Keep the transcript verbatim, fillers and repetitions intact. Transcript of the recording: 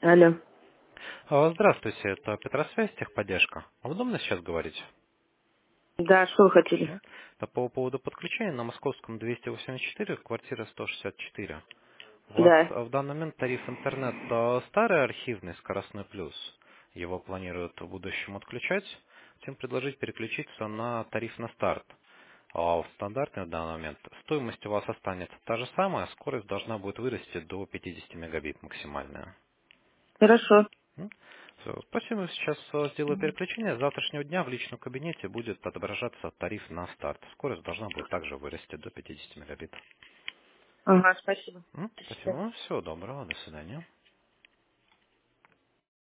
Алло. А, Здравствуйте, это Петросвязь, техподдержка. А удобно сейчас говорить? Да, что вы хотели? М? Это по поводу подключения на Московском двести восемьдесят четыре, квартира сто шестьдесят четыре. У вас Да. а, в данный момент тариф интернет а, старый, архивный, скоростной плюс. Его планируют в будущем отключать. Хотим предложить переключиться на тариф на старт. А в стандартный в данный момент стоимость у вас останется та же самая, скорость должна будет вырасти до пятидесяти мегабит максимальная. Хорошо. М? Всё, спасибо. Сейчас э, сделаю переключение. С завтрашнего дня в личном кабинете будет отображаться тариф на старт. Скорость должна будет также вырасти до пятидесяти мегабит. Ага, спасибо. М? До свидания. Спасибо. Всего доброго. До свидания.